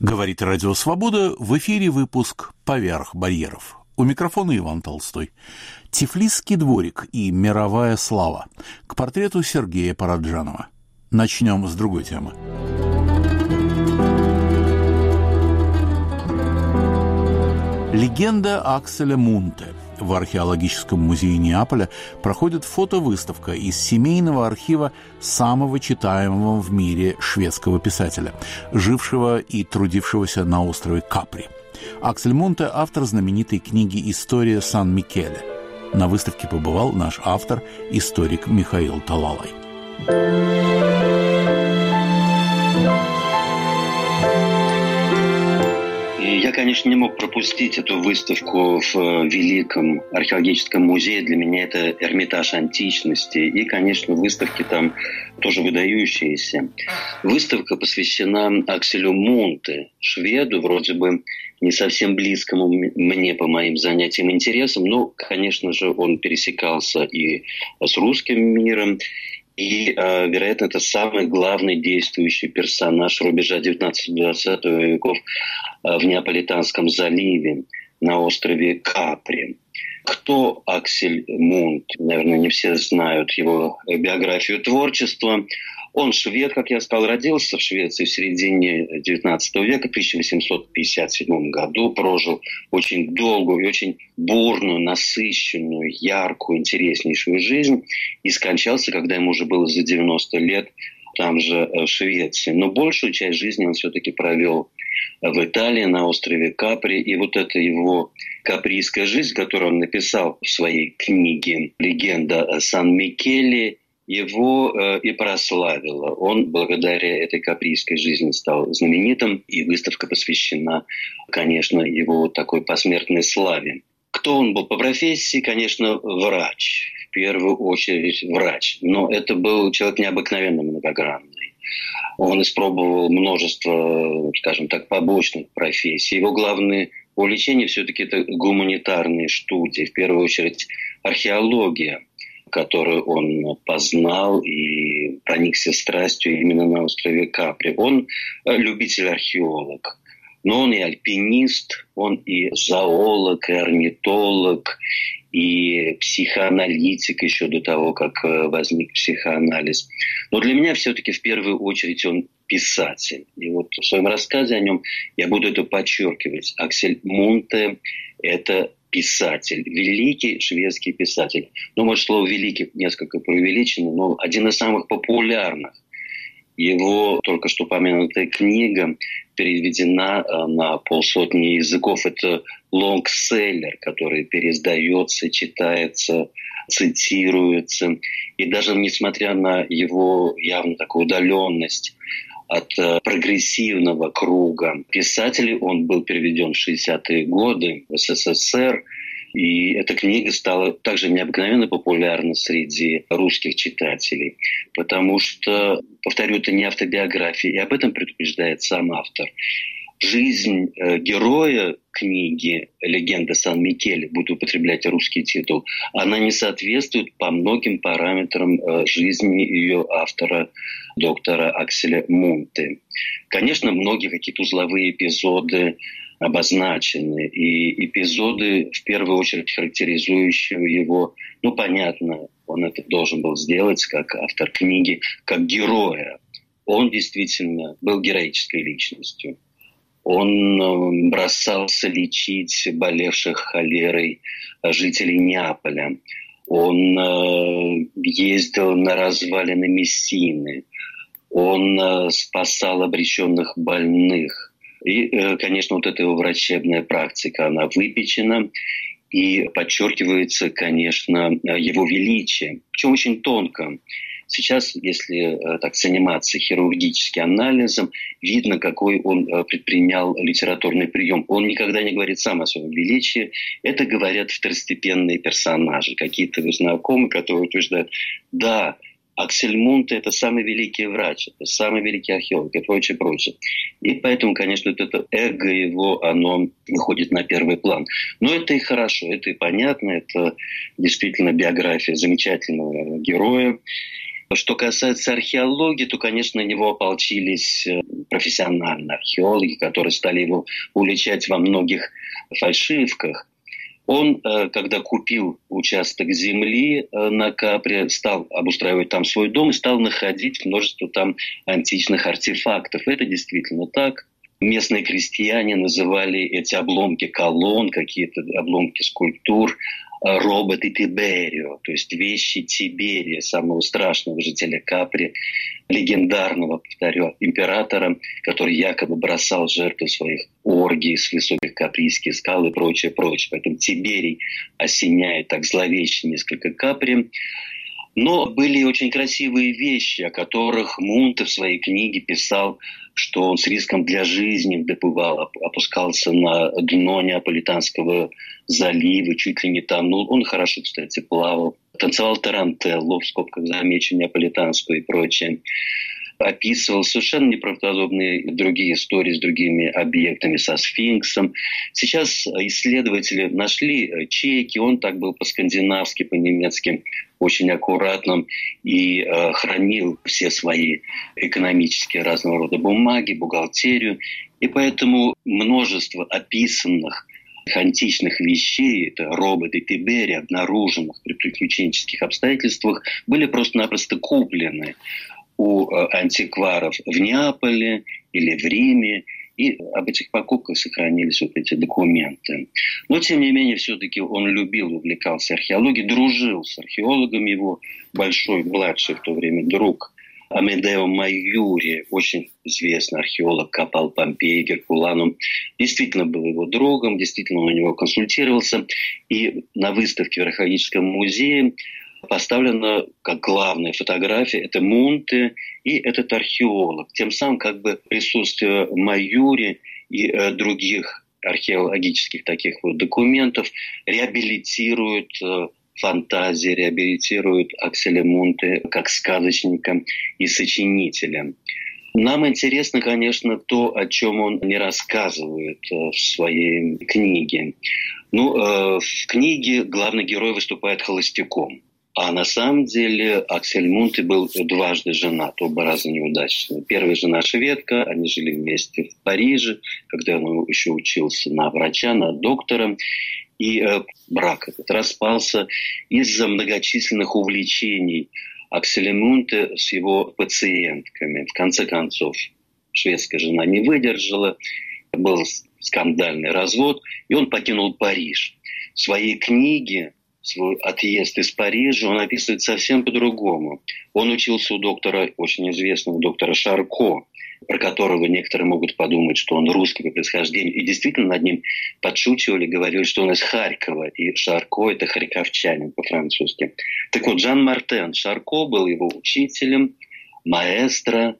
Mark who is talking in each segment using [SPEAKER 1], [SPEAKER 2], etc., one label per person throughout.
[SPEAKER 1] Говорит Радио Свобода, в эфире выпуск «Поверх барьеров». У микрофона Иван Толстой. Тифлисский дворик и мировая слава. К портрету Сергея Параджанова. Начнем с другой темы. Легенда Акселя Мунте. В археологическом музее Неаполя проходит фотовыставка из семейного архива самого читаемого в мире шведского писателя, жившего и трудившегося на острове Капри. Аксель Мунте – автор знаменитой книги «История Сан-Микеле». На выставке побывал наш автор, историк Михаил Талалай.
[SPEAKER 2] Я, конечно, не мог пропустить эту выставку в Великом археологическом музее. Для меня это Эрмитаж античности. И, конечно, выставки там тоже выдающиеся. Выставка посвящена Акселю Мунте, шведу, вроде бы не совсем близкому мне по моим занятиям и интересам. Но, конечно же, он пересекался и с русским миром. И, вероятно, это самый главный действующий персонаж рубежа 19-20 веков в Неаполитанском заливе на острове Капри. Кто Аксель Мунт? Наверное, не все знают его биографию творчества. Он швед, как я сказал, родился в Швеции в середине XIX века, в 1857 году, прожил очень долгую и очень бурную, насыщенную, яркую, интереснейшую жизнь и скончался, когда ему уже было за 90 лет, там же в Швеции. Но большую часть жизни он все-таки провел в Италии, на острове Капри. И вот эта его каприйская жизнь, которую он написал в своей книге «Легенда Сан-Микеле», его и прославила. Он благодаря этой каприйской жизни стал знаменитым, и выставка посвящена, конечно, его такой посмертной славе. Кто он был по профессии? Конечно, врач. В первую очередь врач. Но это был человек необыкновенно многогранный. Он испробовал множество, скажем так, побочных профессий. Его главное увлечение все-таки это гуманитарные студии. В первую очередь археология, которую он познал и проникся страстью именно на острове Капри. Он любитель-археолог, но он и альпинист, он и зоолог, и орнитолог, и психоаналитик еще до того, как возник психоанализ. Но для меня все-таки в первую очередь он писатель. И вот в своем рассказе о нем я буду это подчеркивать. Аксель Мунте – это писатель, великий шведский писатель. Ну, может, слово «великий» несколько преувеличено, но один из самых популярных. Его только что упомянутая книга переведена на 50 языков. Это лонгселлер, который переиздается, читается, цитируется. И даже несмотря на его явно такую удаленность от прогрессивного круга писателей, он был переведен в 60-е годы в СССР. И эта книга стала также необыкновенно популярна среди русских читателей. Потому что, повторю, это не автобиография, и об этом предупреждает сам автор. Жизнь героя книги «Легенда Сан-Микеле», буду употреблять русский титул, она не соответствует по многим параметрам жизни ее автора, доктора Акселя Мунте. Конечно, многие какие-то узловые эпизоды обозначены, и эпизоды, в первую очередь, характеризующие его, ну, понятно, он это должен был сделать как автор книги, как героя. Он действительно был героической личностью. Он бросался лечить болевших холерой жителей Неаполя. Он ездил на развалины Мессины. Он спасал обреченных больных. И, конечно, вот эта его врачебная практика, она выпечена. И подчеркивается, конечно, его величие. Причем очень тонко. Сейчас, если так заниматься хирургическим анализом, видно, какой он предпринял литературный прием. Он никогда не говорит сам о своем величии. Это говорят второстепенные персонажи. Какие-то его знакомые, которые утверждают, да, Аксель Мунте – это самый великий врач, это самый великий археолог и прочее, прочее. И поэтому, конечно, это эго его, оно выходит на первый план. Но это и хорошо, это и понятно, это действительно биография замечательного героя. Что касается археологии, то, конечно, на него ополчились профессиональные археологи, которые стали его уличать во многих фальшивках. Он, когда купил участок земли на Капри, стал обустраивать там свой дом и стал находить множество там античных артефактов. Это действительно так. Местные крестьяне называли эти обломки колонн, какие-то обломки скульптур, роботы Тиберио, то есть вещи Тиберия, самого страшного жителя Капри, легендарного, повторю, императора, который якобы бросал жертву своих оргий с высоких Каприйских скал и прочее, прочее. Поэтому Тиберий осеняет так зловеще несколько Капри. Но были очень красивые вещи, о которых Мунте в своей книге писал, что он с риском для жизни доплывал, опускался на дно Неаполитанского залива, чуть ли не тонул. Он хорошо, кстати, плавал. Танцевал тарантеллу, в скобках замечу, неаполитанскую и прочее. Описывал совершенно неправдоподобные другие истории с другими объектами, со сфинксом. Сейчас исследователи нашли чеки, он так был по-скандинавски, по-немецки, очень аккуратным и хранил все свои экономические разного рода бумаги, бухгалтерию. И поэтому множество описанных античных вещей, это роботы Тиберия, обнаруженных при приключенческих обстоятельствах, были просто-напросто куплены у антикваров в Неаполе или в Риме, и об этих покупках сохранились вот эти документы. Но, тем не менее, все-таки он любил, увлекался археологией, дружил с археологами. Его большой, младший в то время друг Амедео Майюри, очень известный археолог, копал Помпеи, Геркуланум, действительно был его другом, действительно он у него консультировался. И на выставке в археологическом музее поставлена как главная фотография, это Мунте и этот археолог. Тем самым как бы присутствие Майюри и других археологических таких вот документов реабилитирует фантазии, реабилитирует Акселя Мунте как сказочника и сочинителя. Нам интересно, конечно, то, о чем он не рассказывает в своей книге. В книге главный герой выступает холостяком. А на самом деле Аксель Мунте был дважды женат, оба раза неудачно. Первая жена шведка, они жили вместе в Париже, когда он еще учился на врача, на доктора. И брак этот распался из-за многочисленных увлечений Акселя Мунте с его пациентками. В конце концов, шведская жена не выдержала, был скандальный развод, и он покинул Париж. В своей книге свой отъезд из Парижа он описывает совсем по-другому. Он учился у доктора, очень известного доктора Шарко, про которого некоторые могут подумать, что он русский по происхождению. И действительно над ним подшучивали, говорили, что он из Харькова. И Шарко – это харьковчанин по-французски. Так вот, Жан-Мартен Шарко был его учителем, маэстро.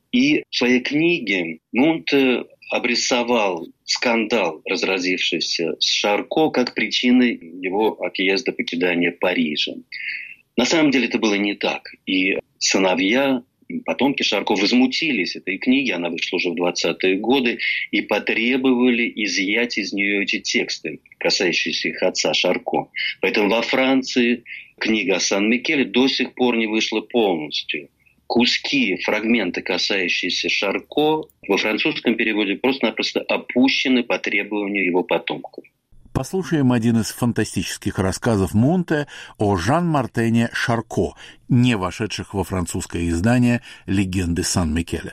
[SPEAKER 2] И в своей книге Мунте обрисовал скандал, разразившийся с Шарко, как причиной его отъезда, покидания Парижа. На самом деле это было не так. И сыновья, потомки Шарко возмутились этой книги, она вышла уже в 20-е годы, и потребовали изъять из нее эти тексты, касающиеся их отца Шарко. Поэтому во Франции книга о Сан-Микеле до сих пор не вышла полностью. Куски, фрагменты, касающиеся Шарко, во французском переводе просто-напросто опущены по требованию его потомков.
[SPEAKER 1] Послушаем один из фантастических рассказов Мунте о Жан-Мартене Шарко, не вошедших во французское издание «Легенды Сан-Микеля».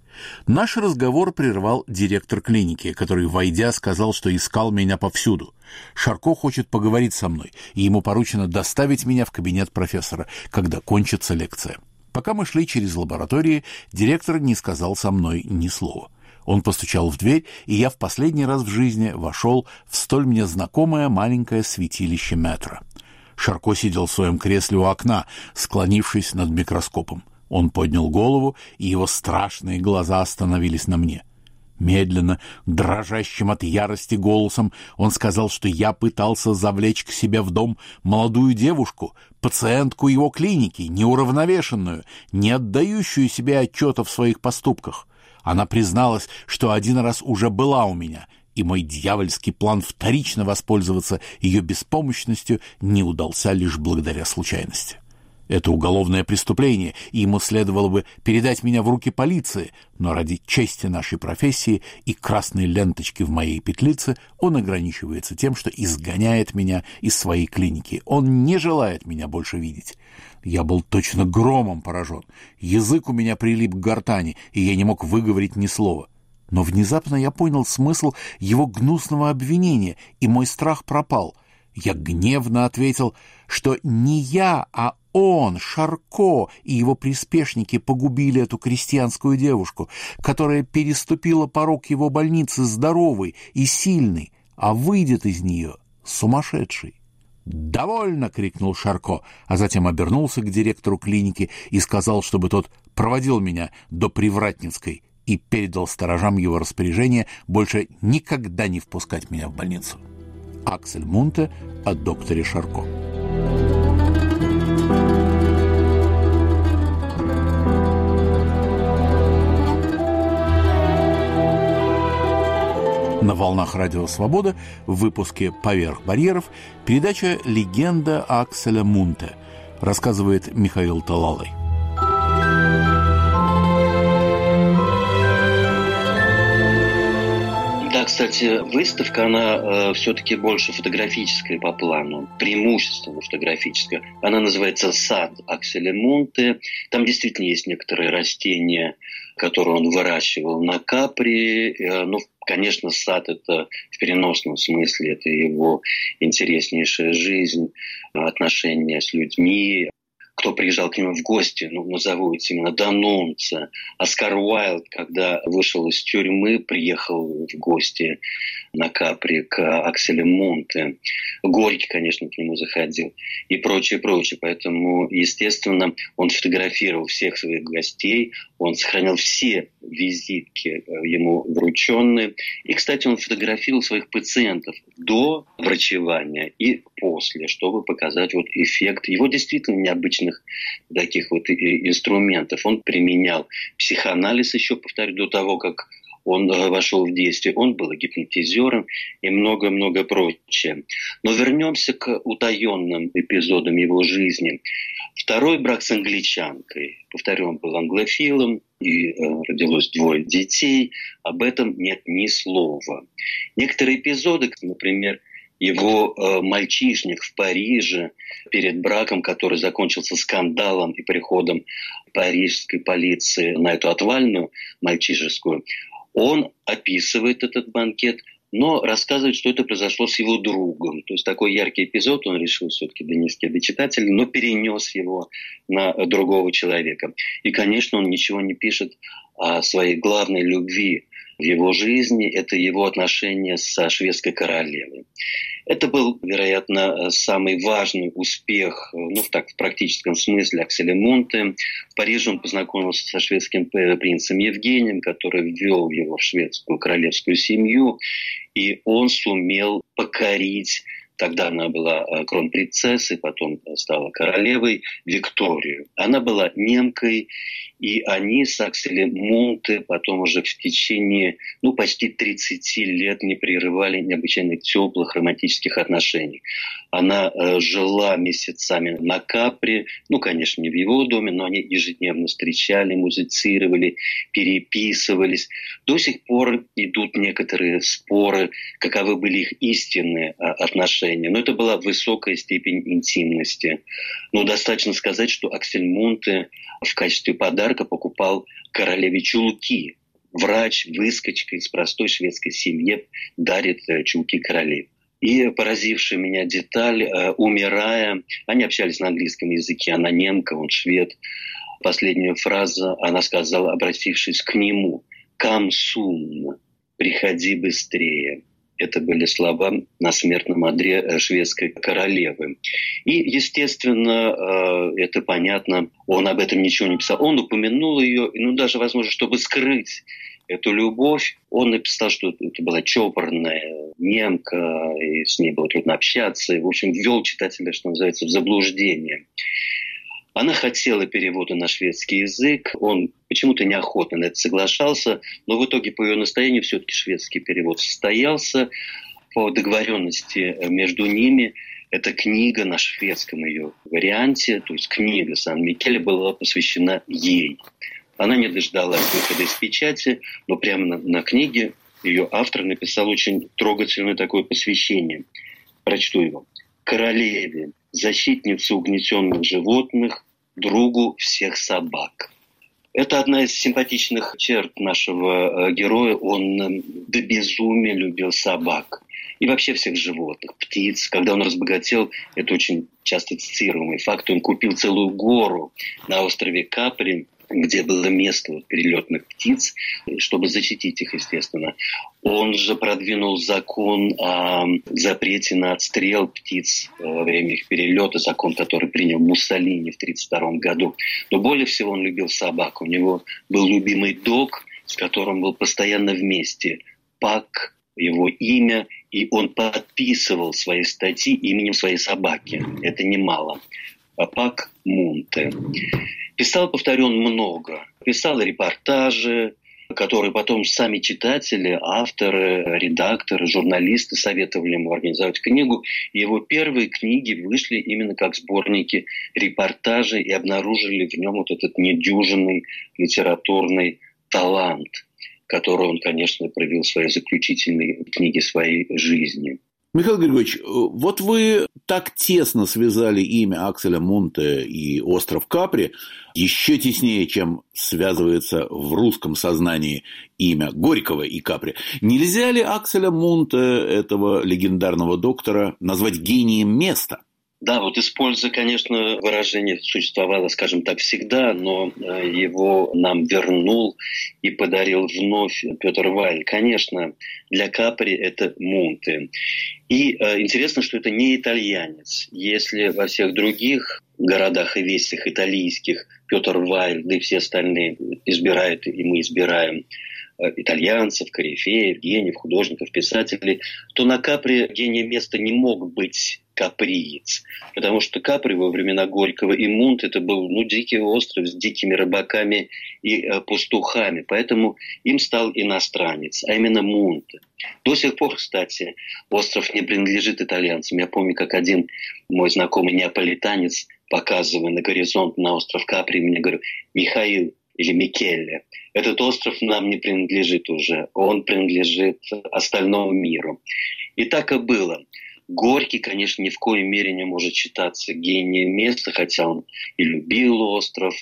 [SPEAKER 1] Наш разговор прервал директор клиники, который, войдя, сказал, что искал меня повсюду. Шарко хочет поговорить со мной, и ему поручено доставить меня в кабинет профессора, когда кончится лекция. Пока мы шли через лаборатории, директор не сказал со мной ни слова. Он постучал в дверь, и я в последний раз в жизни вошел в столь мне знакомое маленькое святилище Метра. Шарко сидел в своем кресле у окна, склонившись над микроскопом. Он поднял голову, и его страшные глаза остановились на мне. Медленно, дрожащим от ярости голосом, он сказал, что я пытался завлечь к себе в дом молодую девушку, пациентку его клиники, неуравновешенную, не отдающую себе отчета в своих поступках. Она призналась, что один раз уже была у меня, и мой дьявольский план вторично воспользоваться ее беспомощностью не удался лишь благодаря случайности. Это уголовное преступление, и ему следовало бы передать меня в руки полиции, но ради чести нашей профессии и красной ленточки в моей петлице он ограничивается тем, что изгоняет меня из своей клиники. Он не желает меня больше видеть. Я был точно громом поражен. Язык у меня прилип к гортани, и я не мог выговорить ни слова. Но внезапно я понял смысл его гнусного обвинения, и мой страх пропал. Я гневно ответил, что не я, а он, Шарко, и его приспешники погубили эту крестьянскую девушку, которая переступила порог его больницы здоровой и сильной, а выйдет из нее сумасшедшей. «Довольно!» — крикнул Шарко, а затем обернулся к директору клиники и сказал, чтобы тот проводил меня до Привратницкой и передал сторожам его распоряжение больше никогда не впускать меня в больницу. Аксель Мунте о докторе Шарко. На волнах Радио Свобода в выпуске «Поверх барьеров» передача «Легенда Акселя Мунте». Рассказывает Михаил Талалай.
[SPEAKER 2] Да, кстати, выставка, она все-таки больше фотографическая по плану, преимущественно фотографическая. Она называется «Сад Акселя Мунте». Там действительно есть некоторые растения, которые он выращивал на Капри. Ну, конечно, сад – это в переносном смысле, это его интереснейшая жизнь, отношения с людьми. Кто приезжал к нему в гости, назову это именно Данунца. Оскар Уайлд, когда вышел из тюрьмы, приехал в гости на Капри к Акселю Мунте. Горький, конечно, к нему заходил и прочее, прочее. Поэтому, естественно, он фотографировал всех своих гостей, он сохранил все визитки ему врученные. И, кстати, он фотографировал своих пациентов до врачевания и после, чтобы показать вот эффект его действительно необычных таких вот инструментов. Он применял психоанализ еще, повторю, до того, как он вошел в действие. Он был гипнотизером и много-много прочее. Но вернемся к утаенным эпизодам его жизни. Второй брак с англичанкой. Повторю, он был англофилом, и родилось 2 детей. Об этом нет ни слова. Некоторые эпизоды, например, его мальчишник в Париже перед браком, который закончился скандалом и приходом парижской полиции на эту отвальную мальчишескую, он описывает этот банкет, но рассказывает, что это произошло с его другом. То есть такой яркий эпизод он решил все-таки донести до читателя, но перенес его на другого человека. И, конечно, он ничего не пишет о своей главной любви в его жизни. Это его отношения со шведской королевой. Это был, вероятно, самый важный успех, в практическом смысле, Акселя Мунте. В Париже он познакомился со шведским принцем Евгением, который ввел его в шведскую королевскую семью, и он сумел покорить, тогда она была кронпринцессой, потом стала королевой, Викторию. Она была немкой, и они с Акселем Мунте потом уже в течение почти 30 лет не прерывали необычайно теплых романтических отношений. Она жила месяцами на Капри, конечно, не в его доме, но они ежедневно встречали, музицировали, переписывались. До сих пор идут некоторые споры, каковы были их истинные отношения. Но это была высокая степень интимности. Но достаточно сказать, что Аксель Мунте в качестве подарка покупал королеве чулки. Врач, выскочка из простой шведской семьи дарит чулки королеве. И поразившая меня деталь, умирая, они общались на английском языке, она немка, он швед. Последнюю фразу она сказала, обратившись к нему: «Come soon», «приходи быстрее». Это были слова на смертном одре шведской королевы. И, естественно, это понятно, он об этом ничего не писал. Он упомянул ее, даже, возможно, чтобы скрыть эту любовь, он написал, что это была чопорная немка, и с ней было трудно общаться. И, в общем, ввел читателя, что называется, в заблуждение. Она хотела перевода на шведский язык, он почему-то неохотно на это соглашался, но в итоге по ее настоянию все-таки шведский перевод состоялся. По договоренности между ними Эта книга на шведском ее варианте, то есть книга Сан-Микеле была посвящена ей. Она не дождалась выхода из печати, но прямо на книге ее автор написал очень трогательное такое посвящение. Прочту его. «Королеве, защитнице угнетенных животных, другу всех собак». Это одна из симпатичных черт нашего героя. Он до безумия любил собак. И вообще всех животных, птиц. Когда он разбогател, это очень часто цитируемый факт, он купил целую гору на острове Капри, где было место перелетных птиц, чтобы защитить их, естественно. Он же продвинул закон о запрете на отстрел птиц во время их перелета, закон, который принял Муссолини в 1932 году. Но более всего он любил собак. У него был любимый дог, с которым был постоянно вместе. Пак, его имя, и он подписывал свои статьи именем своей собаки. Это немало. Пак Мунте. Писал, повторю, он много. Писал репортажи, которые потом сами читатели, авторы, редакторы, журналисты советовали ему организовать книгу. И его первые книги вышли именно как сборники репортажей и обнаружили в нем вот этот недюжинный литературный талант, который он, конечно, проявил в своей заключительной книге своей жизни.
[SPEAKER 1] Михаил Григорьевич, вот вы так тесно связали имя Акселя Мунте и остров Капри, еще теснее, чем связывается в русском сознании имя Горького и Капри. Нельзя ли Акселя Мунте, этого легендарного доктора, назвать гением места?
[SPEAKER 2] Да, вот используя, конечно, выражение существовало, скажем так, всегда, но его нам вернул и подарил вновь Петр Вайль. Конечно, для Капри это Мунте. И интересно, что это не итальянец. Если во всех других городах и весях итальянских Петр Вайль, да и все остальные избирают, и мы избираем итальянцев, корифеев, гениев, художников, писателей, то на Капри гением места не мог быть каприец. Потому что Капри во времена Горького и Мунт это был дикий остров с дикими рыбаками и пастухами. Поэтому им стал иностранец, а именно Мунт. До сих пор, кстати, остров не принадлежит итальянцам. Я помню, как один мой знакомый неаполитанец, показывая на горизонт на остров Капри, мне говорил: «Михаил или Микеле, этот остров нам не принадлежит уже, он принадлежит остальному миру». И так и было. Горький, конечно, ни в коей мере не может считаться гением места, хотя он и любил остров,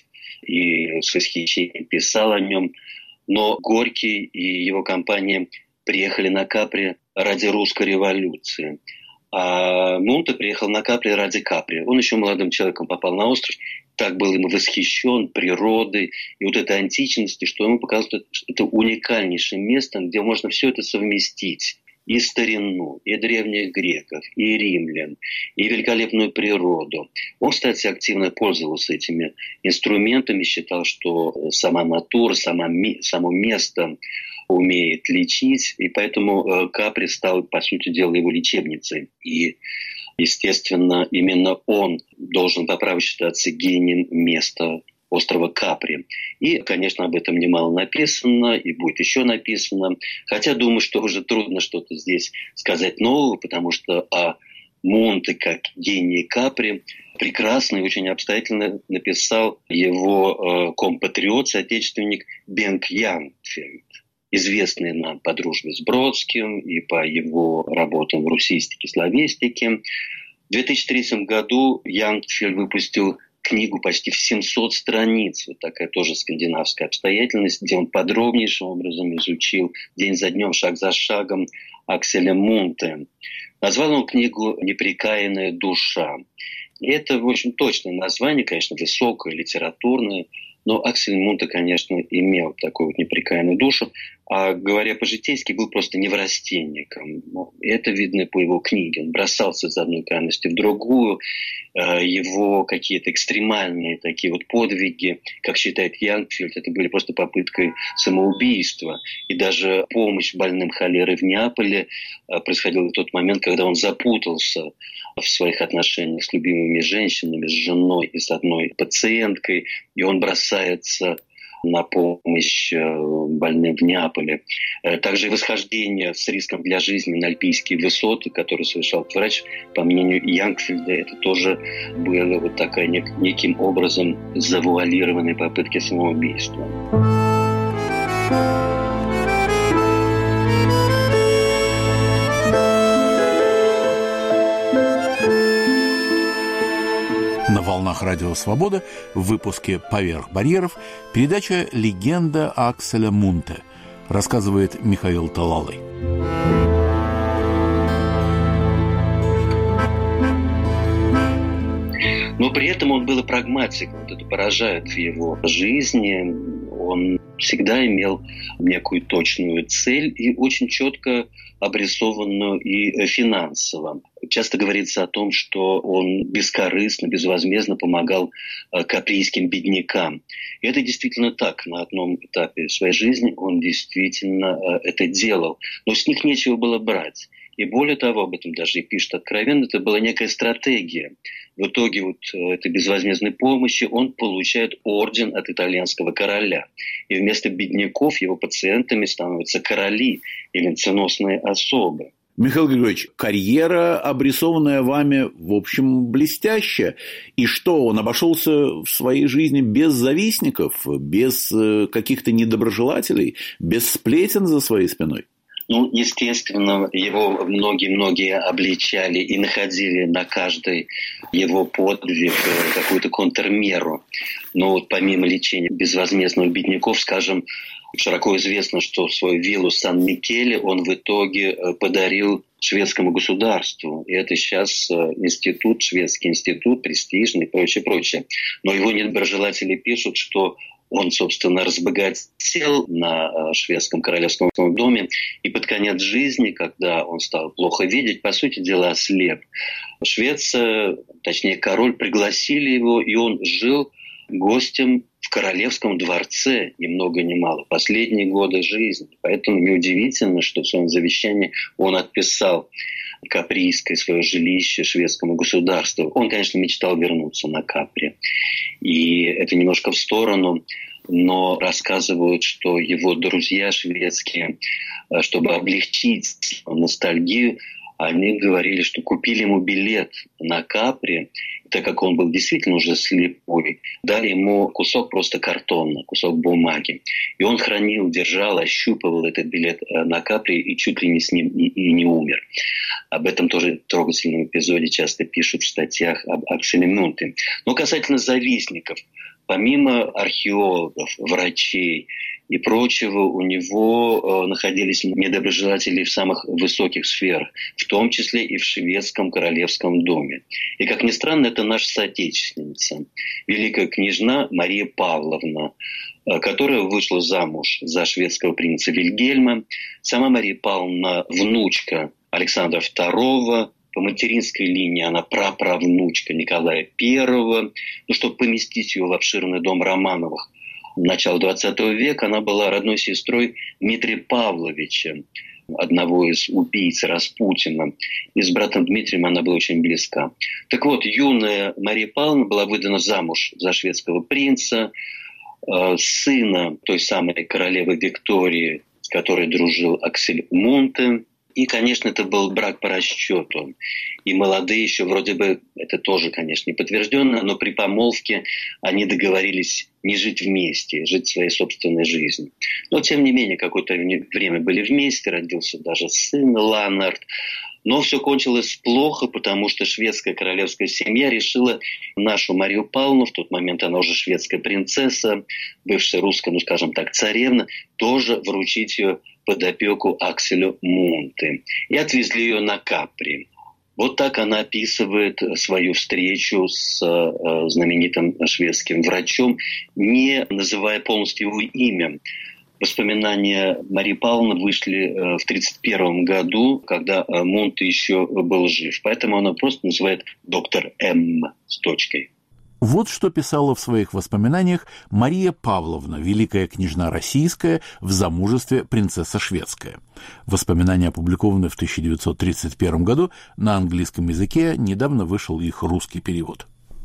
[SPEAKER 2] и с восхищением писал о нем. Но Горький и его компания приехали на Капри ради русской революции. А Мунте приехал на Капри ради Капри. Он еще молодым человеком попал на остров, так был им восхищен природой и вот этой античностью, что ему показалось, что это уникальнейшим местом, где можно все это совместить. И старину, и древних греков, и римлян, и великолепную природу. Он, кстати, активно пользовался этими инструментами, считал, что сама натура, само место умеет лечить, и поэтому Капри стал, по сути дела, его лечебницей. И, естественно, именно он должен по праву считаться гением места острова Капри. И, конечно, об этом немало написано, и будет еще написано. Хотя думаю, что уже трудно что-то здесь сказать нового, потому что о Мунте как гении Капри прекрасно и очень обстоятельно написал его компатриот, соотечественник Бенк Янфельд, известный нам по дружбе с Бродским и по его работам в русистике, славистике. В 2003 году Янфельд выпустил книгу почти в 700 страниц, вот такая тоже скандинавская обстоятельность, где он подробнейшим образом изучил день за днем, шаг за шагом Акселя Мунте. Назвал он книгу «Непрекаянная душа». И это, в общем, точное название, конечно, высокое, литературное, но Аксель Мунте, конечно, имел такую вот непрекаянную душу, а говоря по-житейски, был просто неврастенником. Это видно по его книге. Он бросался из одной крайности в другую. Его какие-то экстремальные такие вот подвиги, как считает Янфельд, это были просто попыткой самоубийства. И даже помощь больным холерой в Неаполе происходила в тот момент, когда он запутался в своих отношениях с любимыми женщинами, с женой и с одной пациенткой, и он бросается на помощь больным в Неаполе. Также восхождение с риском для жизни на альпийские высоты, которые совершал врач, по мнению Янгфельда, это тоже было вот такая неким образом завуалированные попытки самоубийства.
[SPEAKER 1] На волнах Радио Свобода в выпуске «Поверх барьеров» передача «Легенда Акселя Мунте», рассказывает Михаил Талалый.
[SPEAKER 2] Но при этом он был и прагматиком. Вот это поражает в его жизни. Он всегда имел некую точную цель и очень четко обрисованную и финансово. Часто говорится о том, что он бескорыстно, безвозмездно помогал каприйским беднякам. И это действительно так. На одном этапе своей жизни он действительно это делал. Но с них нечего было брать. И более того, об этом даже и пишет откровенно, это была некая стратегия. В итоге вот этой безвозмездной помощи он получает орден от итальянского короля. И вместо бедняков его пациентами становятся короли и венценосные особы.
[SPEAKER 1] Михаил Григорьевич, карьера, обрисованная вами, в общем, блестящая. И что, он обошелся в своей жизни без завистников, без каких-то недоброжелателей, без сплетен за своей спиной?
[SPEAKER 2] Ну, естественно, его многие обличали и находили на каждый его подвиг какую-то контрмеру. Но вот помимо лечения безвозмездных бедняков, скажем, широко известно, что свою виллу Сан-Микеле он в итоге подарил шведскому государству. И это сейчас институт, шведский институт, престижный и прочее. Но его недоброжелатели пишут, что он, собственно, разбогател на шведском королевском доме, и под конец жизни, когда он стал плохо видеть, по сути дела ослеп. Швеция, точнее король, пригласили его, и он жил гостем в королевском дворце, ни много ни мало, последние годы жизни. Поэтому неудивительно, что в своем завещании он отписал Каприйское свое жилище шведскому государству. Он, конечно, мечтал вернуться на Капри. И это немножко в сторону, но рассказывают, что его друзья шведские, чтобы облегчить ностальгию, они говорили, что купили ему билет на Капри, так как он был действительно уже слепой, дали ему кусок просто картона, кусок бумаги. И он хранил, держал, ощупывал этот билет на Капри и чуть ли не с ним и не умер. Об этом тоже в трогательном эпизоде часто пишут в статьях об Акселе Мунте. Но касательно завистников, помимо археологов, врачей и прочего, у него находились недоброжелатели в самых высоких сферах, в том числе и в шведском королевском доме. И, как ни странно, это наша соотечественница, великая княжна Мария Павловна, которая вышла замуж за шведского принца Вильгельма. Сама Мария Павловна – внучка Александра II, по материнской линии она праправнучка Николая I. Ну, чтобы поместить ее в обширный дом Романовых начала XX века, она была родной сестрой Дмитрия Павловича, одного из убийц Распутина. И с братом Дмитрием она была очень близка. Так вот, юная Мария Павловна была выдана замуж за шведского принца, сына той самой королевы Виктории, с которой дружил Аксель Мунте. И, конечно, это был брак по расчету. И молодые еще вроде бы, это тоже, конечно, не подтвержденно, но при помолвке они договорились не жить вместе, жить своей собственной жизнью. Но, тем не менее, какое-то время были вместе, родился даже сын Ланард. Но все кончилось плохо, потому что шведская королевская семья решила нашу Марию Павловну, в тот момент она уже шведская принцесса, бывшая русская, ну скажем так, царевна, тоже вручить ее под опеку Акселю Мунте. И отвезли ее на Капри. Вот так она описывает свою встречу с знаменитым шведским врачом, не называя полностью его имя. Воспоминания Марии Павловны вышли в 1931 году, когда Мунте еще был жив. Поэтому она просто называет доктор М с точкой.
[SPEAKER 1] Вот что писала в своих воспоминаниях Мария Павловна, великая княжна российская, в замужестве принцесса шведская. Воспоминания опубликованы в 1931 году, на английском языке недавно вышел их русский перевод.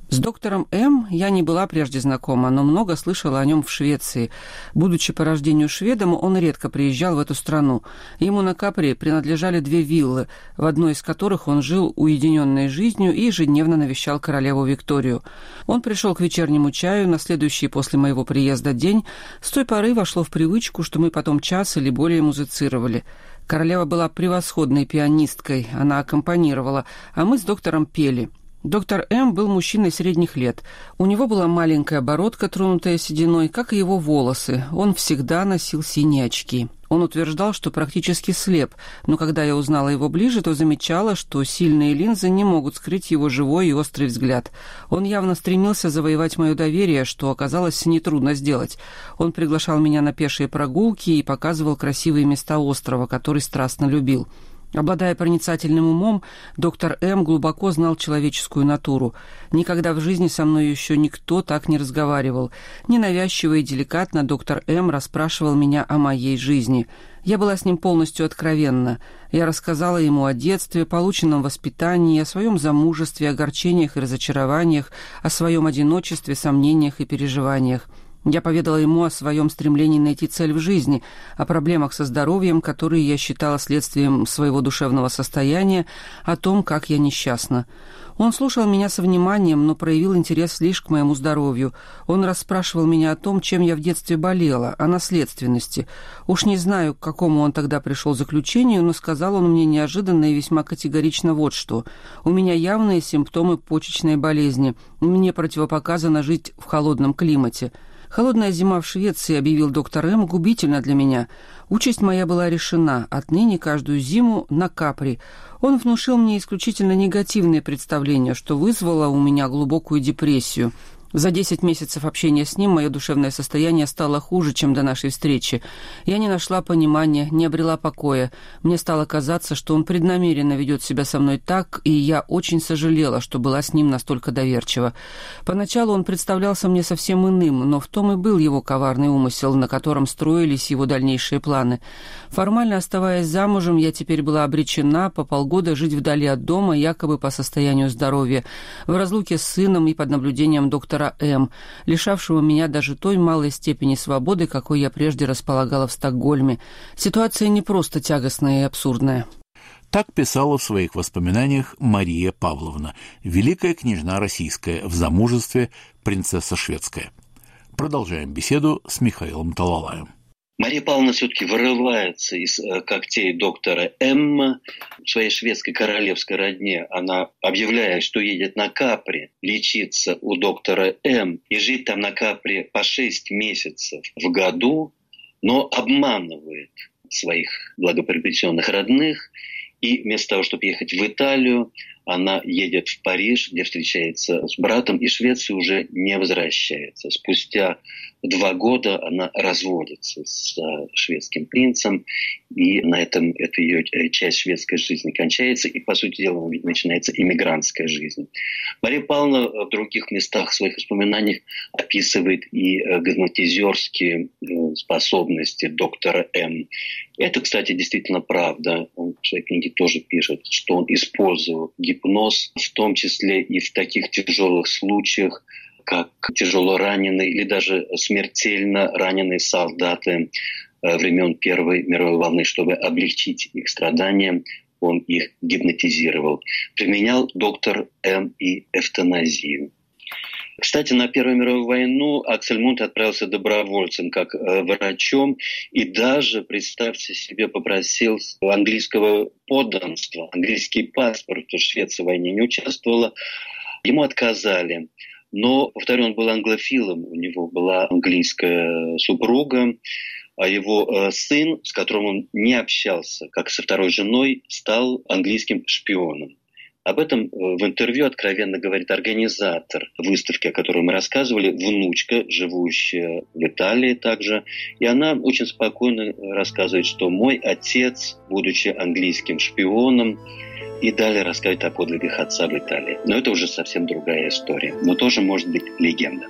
[SPEAKER 3] С доктором М. я не была прежде знакома, но много слышала о нем в Швеции. Будучи по рождению шведом, он редко приезжал в эту страну. Ему на Капри принадлежали 2 виллы, в одной из которых он жил уединенной жизнью и ежедневно навещал королеву Викторию. Он пришел к вечернему чаю на следующий после моего приезда день. С той поры вошло в привычку, что мы потом час или более музицировали. Королева была превосходной пианисткой, она аккомпанировала, а мы с доктором пели. Доктор М. был мужчиной средних лет. У него была маленькая бородка, тронутая сединой, как и его волосы. Он всегда носил синие очки. Он утверждал, что практически слеп, но когда я узнала его ближе, то замечала, что сильные линзы не могут скрыть его живой и острый взгляд. Он явно стремился завоевать мое доверие, что оказалось нетрудно сделать. Он приглашал меня на пешие прогулки и показывал красивые места острова, который страстно любил. Обладая проницательным умом, доктор М. глубоко знал человеческую натуру. Никогда в жизни со мной еще никто так не разговаривал. Ненавязчиво и деликатно доктор М. расспрашивал меня о моей жизни. Я была с ним полностью откровенна. Я рассказала ему о детстве, полученном воспитании, о своем замужестве, огорчениях и разочарованиях, о своем одиночестве, сомнениях и переживаниях. Я поведала ему о своем стремлении найти цель в жизни, о проблемах со здоровьем, которые я считала следствием своего душевного состояния, о том, как я несчастна. Он слушал меня со вниманием, но проявил интерес лишь к моему здоровью. Он расспрашивал меня о том, чем я в детстве болела, о наследственности. Уж не знаю, к какому он тогда пришел заключению, но сказал он мне неожиданно и весьма категорично вот что. У меня явные симптомы почечной болезни. Мне противопоказано жить в холодном климате. «Холодная зима в Швеции, — объявил доктор М., — губительна для меня. Участь моя была решена. Отныне каждую зиму на Капри. Он внушил мне исключительно негативные представления, что вызвало у меня глубокую депрессию. За 10 месяцев общения с ним мое душевное состояние стало хуже, чем до нашей встречи. Я не нашла понимания, не обрела покоя. Мне стало казаться, что он преднамеренно ведет себя со мной так, и я очень сожалела, что была с ним настолько доверчива. Поначалу он представлялся мне совсем иным, но в том и был его коварный умысел, на котором строились его дальнейшие планы. Формально оставаясь замужем, я теперь была обречена по полгода жить вдали от дома, якобы по состоянию здоровья, в разлуке с сыном и под наблюдением доктора М., лишавшего меня даже той малой степени свободы, какой я прежде располагала в Стокгольме. Ситуация не просто тягостная и абсурдная.
[SPEAKER 1] Так писала в своих воспоминаниях Мария Павловна, великая княжна российская, в замужестве принцесса шведская. Продолжаем беседу с Михаилом Талалаем.
[SPEAKER 2] Мария Павловна все-таки вырывается из когтей доктора М. В своей шведской королевской родне она объявляет, что едет на Капри лечиться у доктора М. и жить там на Капри по 6 месяцев в году, но обманывает своих благоприобретенных родных. И вместо того, чтобы ехать в Италию, она едет в Париж, где встречается с братом, и в Швецию уже не возвращается. Спустя 2 года она разводится с шведским принцем, и на этом эта ее часть шведской жизни кончается, и, по сути дела, начинается иммигрантская жизнь. Мария Павловна в других местах в своих воспоминаниях описывает и гипнотизерские способности доктора М. Это, кстати, действительно правда. Он в своей книге тоже пишет, что он использовал гипноз, в том числе и в таких тяжелых случаях, как тяжело раненые или даже смертельно раненые солдаты времен Первой мировой войны, чтобы облегчить их страдания, он их гипнотизировал. Применял доктор М. и эвтаназию. Кстати, на Первую мировую войну Аксель Мунт отправился добровольцем, как врачом, и даже, представьте себе, попросил английского подданства, английский паспорт, потому что Швеция в войне не участвовала. Ему отказали. Но, повторю, он был англофилом, у него была английская супруга, а его сын, с которым он не общался, как со второй женой, стал английским шпионом. Об этом в интервью откровенно говорит организатор выставки, о которой мы рассказывали, внучка, живущая в Италии также. И она очень спокойно рассказывает, что мой отец, будучи английским шпионом, и далее рассказывает о подвигах отца в Италии. Но это уже совсем другая история. Но тоже может быть легенда.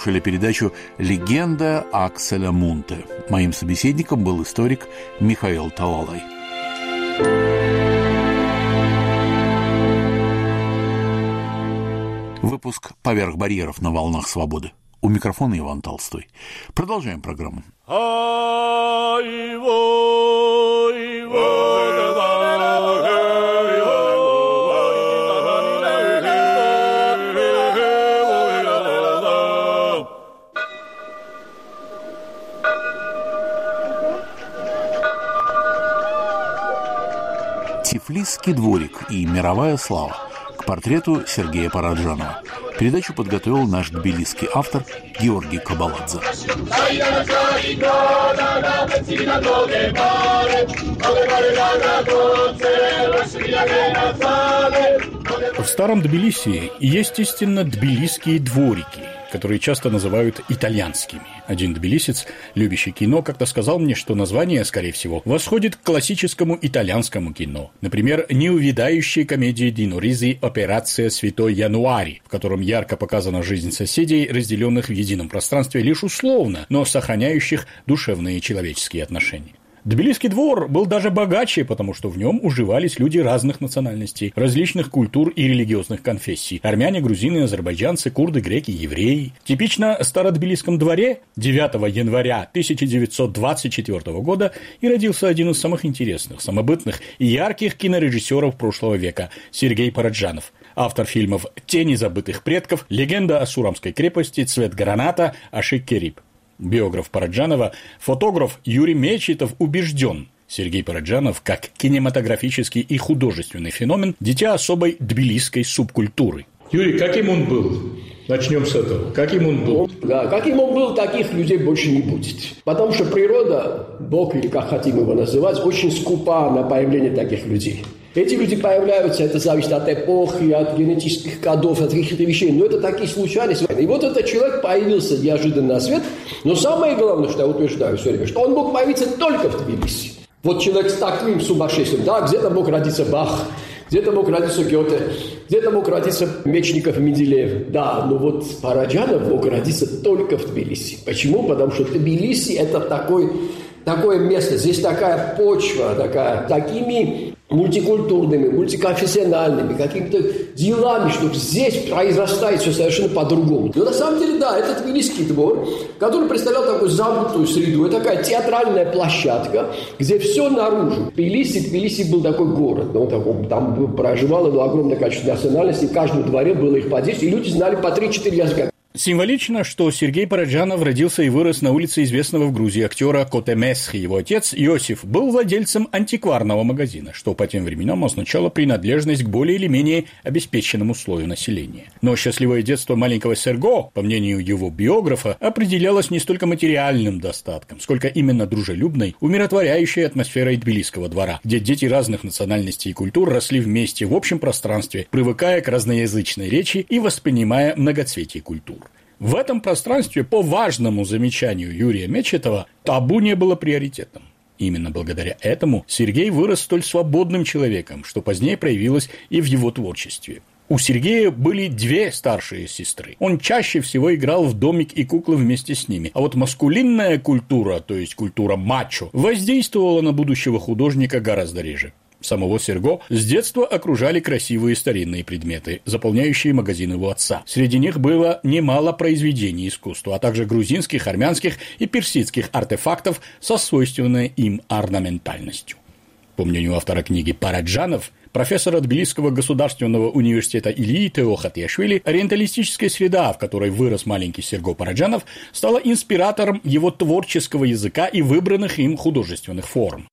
[SPEAKER 1] слушали передачу «Легенда Акселя Мунте». Моим собеседником был историк Михаил Талалай. Выпуск «Поверх барьеров» на волнах свободы. У микрофона Иван Толстой. Продолжаем программу. «Тифлисский дворик» и «Мировая слава» к портрету Сергея Параджанова. Передачу подготовил наш тбилисский автор Георгий Кабаладзе.
[SPEAKER 4] В старом Тбилиси есть, естественно, тбилисские дворики, которые часто называют итальянскими. Один тбилисец, любящий кино, как-то сказал мне, что название, скорее всего, восходит к классическому итальянскому кино. Например, неувядающей комедии Дино Ризи «Операция Святой Януари», в котором ярко показана жизнь соседей, разделенных в едином пространстве лишь условно, но сохраняющих душевные человеческие отношения. Тбилисский двор был даже богаче, потому что в нем уживались люди разных национальностей, различных культур и религиозных конфессий – армяне, грузины, азербайджанцы, курды, греки, евреи. Типично в старотбилисском дворе 9 января 1924 года и родился один из самых интересных, самобытных и ярких кинорежиссеров прошлого века – Сергей Параджанов. Автор фильмов «Тени забытых предков», «Легенда о Сурамской крепости», «Цвет граната», «Ашик Кериб». Биограф Параджанова, фотограф Юрий Мечетов убежден, Сергей Параджанов, как кинематографический и художественный феномен, дитя особой тбилисской субкультуры. Юрий, каким он был? Начнем с этого. Каким он был?
[SPEAKER 5] Да, каким он был, таких людей больше не будет. Потому что природа, Бог или как хотим его называть, очень скупа на появление таких людей. Эти люди появляются, это зависит от эпохи, от генетических кодов, от каких-то вещей. Но это такие случайности. И вот этот человек появился неожиданно на свет. Но самое главное, что я утверждаю все время, что он мог появиться только в Тбилиси. Вот человек с таким сумасшествием. Да, где-то мог родиться Бах, где-то мог родиться Гёте, где-то мог родиться Мечников, Менделеев. Да, но вот Параджанов мог родиться только в Тбилиси. Почему? Потому что Тбилиси – это такое место, здесь такая почва, такими мультикультурными, мультиконфессиональными какими-то делами, что здесь произрастает все совершенно по-другому. Но на самом деле, да, это Тбилисский двор, который представлял такую замкнутую среду, это такая театральная площадка, где все наружу. Тбилиси был такой город, там проживало огромное количество национальностей, в каждом дворе было их по 10, и люди знали по 3-4 языка.
[SPEAKER 4] Символично, что Сергей Параджанов родился и вырос на улице известного в Грузии актера Котемесхи. Его отец, Иосиф, был владельцем антикварного магазина, что по тем временам означало принадлежность к более или менее обеспеченному слою населения. Но счастливое детство маленького Серго, по мнению его биографа, определялось не столько материальным достатком, сколько именно дружелюбной, умиротворяющей атмосферой тбилисского двора, где дети разных национальностей и культур росли вместе в общем пространстве, привыкая к разноязычной речи и воспринимая многоцветие культур. В этом пространстве, по важному замечанию Юрия Мечетова, табу не было приоритетом. Именно благодаря этому Сергей вырос столь свободным человеком, что позднее проявилось и в его творчестве. У Сергея были 2 старшие сестры. Он чаще всего играл в домик и куклы вместе с ними. А вот маскулинная культура, то есть культура мачо, воздействовала на будущего художника гораздо реже. Самого Серго с детства окружали красивые старинные предметы, заполняющие магазин его отца. Среди них было немало произведений искусства, а также грузинских, армянских и персидских артефактов со свойственной им орнаментальностью. По мнению автора книги «Параджанов», профессора Тбилисского государственного университета Ильи Тео Хатиашвили, ориенталистическая среда, в которой вырос маленький Серго Параджанов, стала инспиратором его творческого языка и выбранных им художественных форм.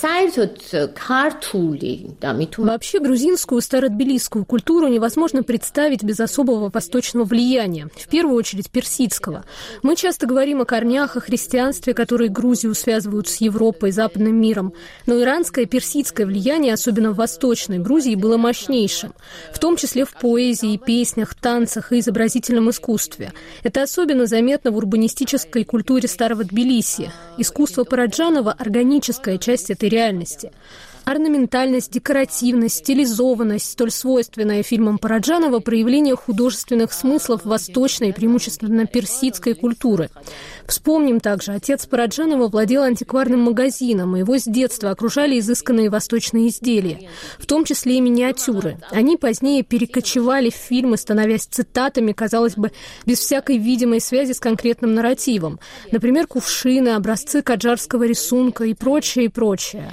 [SPEAKER 6] Вообще грузинскую старотбилисскую культуру невозможно представить без особого восточного влияния, в первую очередь персидского. Мы часто говорим о корнях, о христианстве, которые Грузию связывают с Европой и западным миром, но иранское персидское влияние, особенно в Восточной Грузии, было мощнейшим, в том числе в поэзии, песнях, танцах и изобразительном искусстве. Это особенно заметно в урбанистической культуре старого Тбилиси. Искусство Параджанова – органическая часть этой реальности. Орнаментальность, декоративность, стилизованность, столь свойственная фильмам Параджанова, проявление художественных смыслов восточной, преимущественно персидской культуры. Вспомним также, отец Параджанова владел антикварным магазином, и его с детства окружали изысканные восточные изделия, в том числе и миниатюры. Они позднее перекочевали в фильмы, становясь цитатами, казалось бы, без всякой видимой связи с конкретным нарративом. Например, кувшины, образцы каджарского рисунка и прочее, и прочее.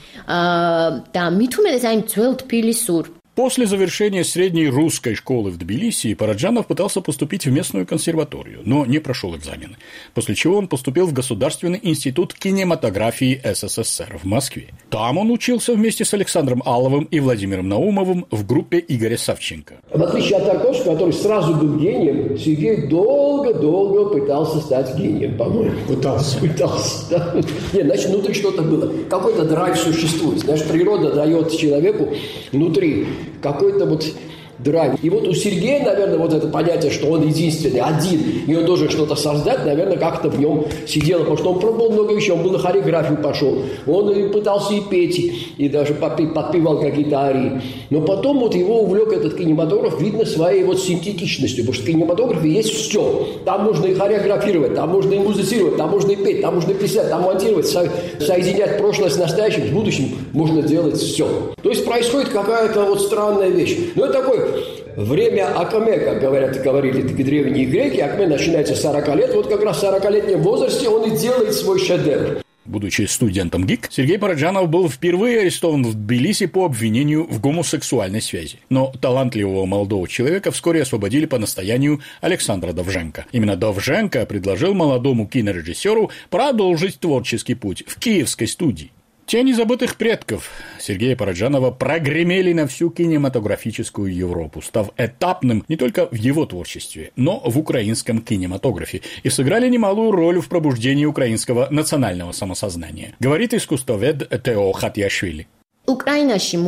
[SPEAKER 4] После завершения средней русской школы в Тбилиси Параджанов пытался поступить в местную консерваторию, но не прошел экзамены, после чего он поступил в Государственный институт кинематографии СССР в Москве. Там он учился вместе с Александром Аловым и Владимиром Наумовым в группе Игоря Савченко.
[SPEAKER 5] В отличие от Тарковского, который сразу был гением, Сергей долго-долго пытался стать гением, по-моему. Пытался, да. Нет, значит, внутри что-то было. Какой-то драйв существует. Знаешь, природа дает человеку внутри какой-то вот драйв. И вот у Сергея, наверное, вот это понятие, что он единственный, один, и он должен что-то создать, наверное, как-то в нем сидело, потому что он пробовал много вещей, он был на хореографию пошел, он и пытался и петь, и даже подпевал какие-то арии. Но потом вот его увлек этот кинематограф, видно, своей вот синтетичностью, потому что в кинематографе есть все. Там можно и хореографировать, там можно и музицировать, там можно и петь, там можно и писать, там монтировать, соединять прошлое с настоящим, с будущим, можно делать все. То есть происходит какая-то вот странная вещь. Но это такой время Акме, как говорили древние греки. Акме начинается с 40 лет. Вот как раз в 40-летнем возрасте он и делает свой шедевр.
[SPEAKER 4] Будучи студентом ГИК, Сергей Параджанов был впервые арестован в Тбилиси по обвинению в гомосексуальной связи. Но талантливого молодого человека вскоре освободили по настоянию Александра Довженко. Именно Довженко предложил молодому кинорежиссеру продолжить творческий путь в киевской студии. «Тени забытых предков» Сергея Параджанова прогремели на всю кинематографическую Европу, став этапным не только в его творчестве, но в украинском кинематографе, и сыграли немалую роль в пробуждении украинского национального самосознания, говорит искусствовед Тео Хатьяшвили.
[SPEAKER 6] Очень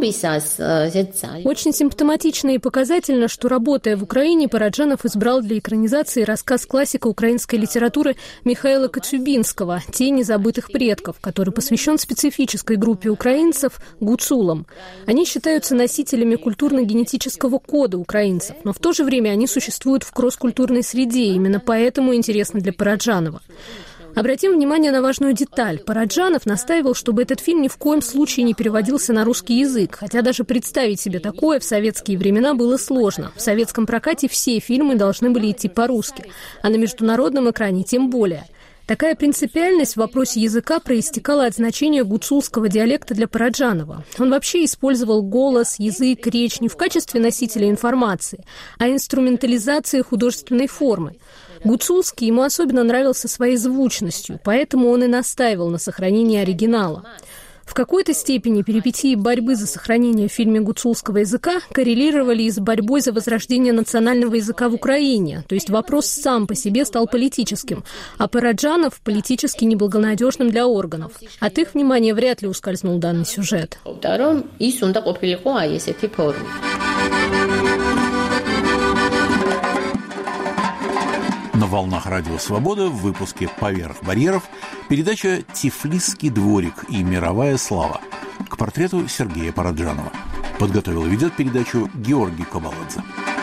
[SPEAKER 6] симптоматично и показательно, что, работая в Украине, Параджанов избрал для экранизации рассказ классика украинской литературы Михаила Коцюбинского «Тени забытых предков», который посвящен специфической группе украинцев – гуцулам. Они считаются носителями культурно-генетического кода украинцев, но в то же время они существуют в кросс-культурной среде, и именно поэтому интересны для Параджанова. Обратим внимание на важную деталь. Параджанов настаивал, чтобы этот фильм ни в коем случае не переводился на русский язык, хотя даже представить себе такое в советские времена было сложно. В советском прокате все фильмы должны были идти по-русски, а на международном экране тем более. Такая принципиальность в вопросе языка проистекала от значения гуцулского диалекта для Параджанова. Он вообще использовал голос, язык, речь не в качестве носителя информации, а инструментализации художественной формы. Гуцулский ему особенно нравился своей звучностью, поэтому он и настаивал на сохранении оригинала. В какой-то степени перипетии борьбы за сохранение в фильме гуцулского языка коррелировали и с борьбой за возрождение национального языка в Украине, то есть вопрос сам по себе стал политическим, а Параджанов – политически неблагонадежным для органов. От их внимания вряд ли ускользнул данный сюжет.
[SPEAKER 1] На волнах Радио Свобода в выпуске «Поверх барьеров» передача «Тифлисский дворик и мировая слава» к портрету Сергея Параджанова. Подготовил и ведет передачу Георгий Кобаладзе.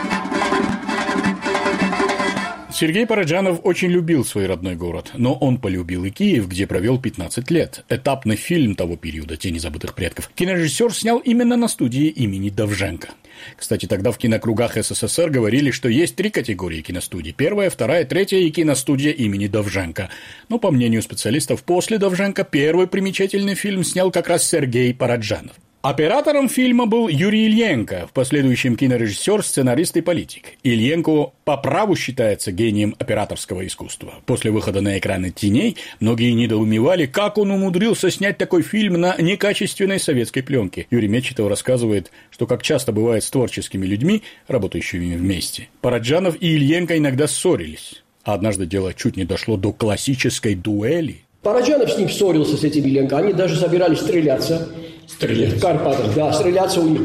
[SPEAKER 4] Сергей Параджанов очень любил свой родной город, но он полюбил и Киев, где провел 15 лет. Этапный фильм того периода «Тени забытых предков» кинорежиссер снял именно на студии имени Довженко. Кстати, тогда в кинокругах СССР говорили, что есть 3 категории киностудий. 1, 2, 3 и киностудия имени Довженко. Но, по мнению специалистов, после Довженко первый примечательный фильм снял как раз Сергей Параджанов. Оператором фильма был Юрий Ильенко, в последующем кинорежиссер, сценарист и политик. Ильенко по праву считается гением операторского искусства. После выхода на экраны «Теней» многие недоумевали, как он умудрился снять такой фильм на некачественной советской пленке. Юрий Мечетов рассказывает, что, как часто бывает с творческими людьми, работающими вместе, Параджанов и Ильенко иногда ссорились. А однажды дело чуть не дошло до классической дуэли.
[SPEAKER 5] Параджанов с ним ссорился, с этим Ильенко. Они даже собирались стреляться. В Карпатах, да, стреляться у них.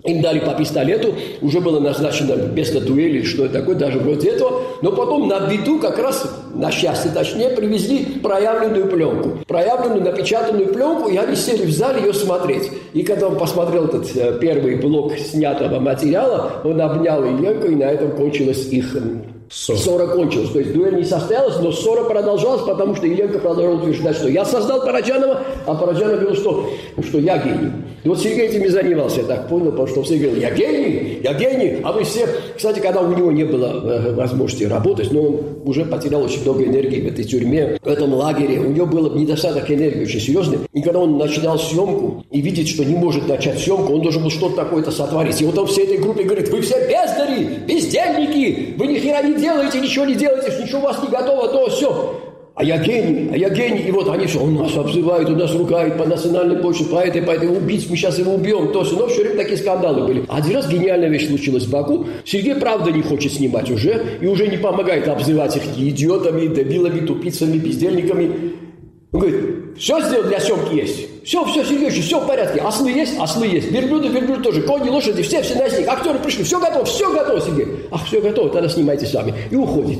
[SPEAKER 5] Им дали по пистолету, уже было назначено место дуэли, что это такое, даже вроде этого. Но потом на беду, как раз, на счастье точнее, привезли проявленную пленку. Проявленную, напечатанную пленку, и они сели в зале ее смотреть. И когда он посмотрел этот первый блок снятого материала, он обнял Ильенко, и на этом кончилась их... Ссора кончилась. То есть дуэль не состоялась, но ссора продолжалась, потому что Ильенко продолжал утверждать, что я создал Параджанова, а Параджанов говорил, что я гений. И вот Сергей этим и занимался, я так понял, потому что все говорили, я гений, а вы все... Кстати, когда у него не было возможности работать, но он уже потерял очень много энергии в этой тюрьме, в этом лагере, у него был недостаток энергии очень серьезный, и когда он начинал съемку и видит, что не может начать съемку, он должен был что-то такое-то сотворить. И вот он всей этой группе говорит, вы все бездари, бездельники, вы ни хера не делаете, ничего не делаете, ничего у вас не готово, то все. А я гений. И вот они все, он нас обзывает, он нас ругает по национальной почте, по этой, убийц, мы сейчас его убьем, то все. Но все время такие скандалы были. Один раз гениальная вещь случилась в Баку. Сергей правда не хочет снимать уже, и уже не помогает обзывать их идиотами, дебилами, тупицами, бездельниками. Он говорит, все сделал для съемки есть. Все, Сергеевич, все в порядке. Ослы есть. Верблюды тоже. Кони, лошади, все на снег. Актеры пришли. Все готово, Сергей. Ах, все готово, тогда снимайте сами. И уходит.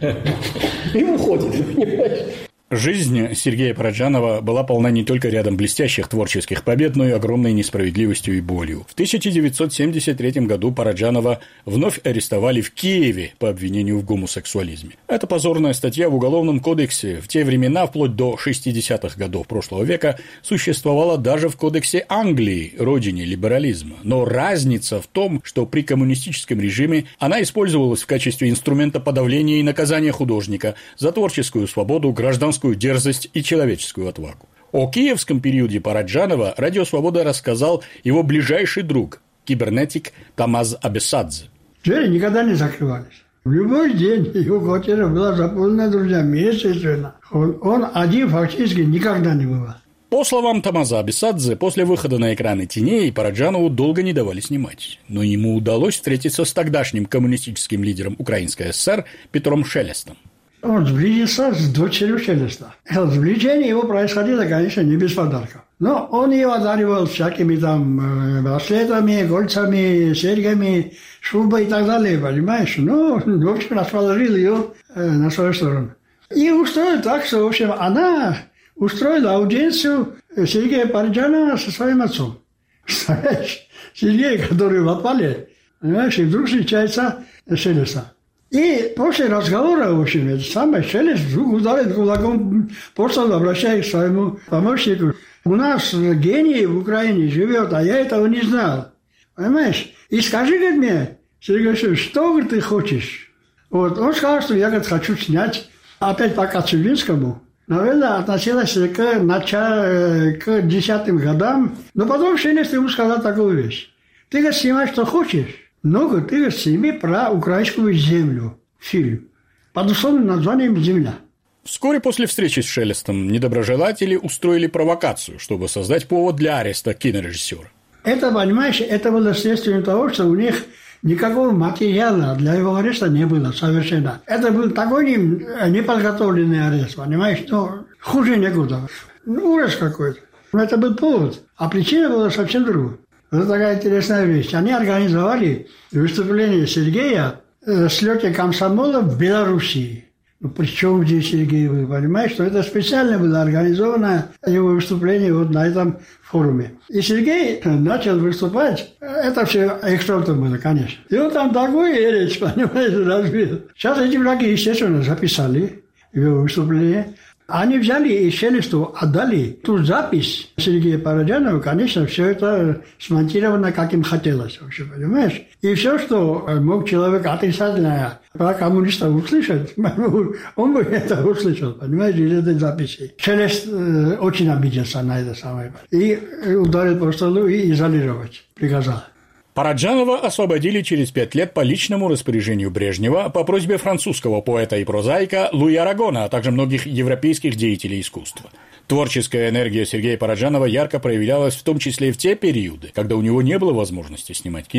[SPEAKER 5] Понимаешь?
[SPEAKER 4] Жизнь Сергея Параджанова была полна не только рядом блестящих творческих побед, но и огромной несправедливостью и болью. В 1973 году Параджанова вновь арестовали в Киеве по обвинению в гомосексуализме. Эта позорная статья в Уголовном кодексе в те времена, вплоть до 60-х годов прошлого века, существовала даже в кодексе Англии, родине либерализма. Но разница в том, что при коммунистическом режиме она использовалась в качестве инструмента подавления и наказания художника за творческую свободу, гражданскую дерзость и человеческую отвагу. О киевском периоде Параджанова «Радио Свобода» рассказал его ближайший друг, кибернетик Тамаз Абесадзе.
[SPEAKER 7] Двери никогда не закрывались. В любой день его квартира была заполнена друзьями, естественно. Он один фактически никогда не бывал.
[SPEAKER 4] По словам Тамаза Абесадзе, после выхода на экраны «Теней» Параджанову долго не давали снимать. Но ему удалось встретиться с тогдашним коммунистическим лидером Украинской ССР Петром Шелестом.
[SPEAKER 7] Он сблизился с дочерью Шелеста. Сближение его происходило, конечно, не без подарков. Но он ее одаривал всякими там браслетами, кольцами, серьгами, шубой и так далее, понимаешь? Ну, в общем, расположил ее на свою сторону. И устроил так, что, в общем, она устроила аудиенцию Сергея Параджанова со своим отцом. Представляешь? Сергей, который в отпале, понимаешь, и вдруг встречается Шелеста. И после разговора, в общем, это самое Шелест вдруг ударит кулаком, просто обращаясь к своему помощнику. У нас гений в Украине живет, а я этого не знал. Понимаешь? И скажи, говорит, мне, Сергей, что, говорит, ты хочешь? Вот, он сказал, что я, говорит, хочу снять опять по Коцюбинскому. Наверное, относилась к 10-м годам. Но потом Шелест ему сказал такую вещь. Ты, говорит, снимай, что хочешь. Но ты сними про украинскую землю фильм под условным названием «Земля».
[SPEAKER 4] Вскоре после встречи с Шелестом недоброжелатели устроили провокацию, чтобы создать повод для ареста кинорежиссера.
[SPEAKER 7] Это, понимаешь, это было следствием того, что у них никакого материала для его ареста не было совершенно. Это был такой неподготовленный арест, понимаешь, но хуже некуда. Ужас какой-то. Но это был повод, а причина была совсем другая. Это такая интересная вещь. Они организовали выступление Сергея в слете комсомола в Белоруссии. Ну, при чем здесь Сергей, вы понимаете, что это специально было организовано его выступление вот на этом форуме. И Сергей начал выступать. Это все экспромтом было, конечно. И он там такую речь, понимаете, разбил. Сейчас эти враги, естественно, записали его выступление. Они взяли и Шелесту отдали ту запись Сергея Параджанова, конечно, все это смонтировано, как им хотелось, вообще, понимаешь? И все, что мог человек отрицательное про коммуниста услышать, он бы это услышал, понимаешь, из этой записи. Шелест очень обиделся на это самое. И ударил по столу и изолировать приказал.
[SPEAKER 4] Параджанова освободили через 5 лет по личному распоряжению Брежнева по просьбе французского поэта и прозаика Луи Арагона, а также многих европейских деятелей искусства. Творческая энергия Сергея Параджанова ярко проявлялась в том числе и в те периоды, когда у него не было возможности снимать кино.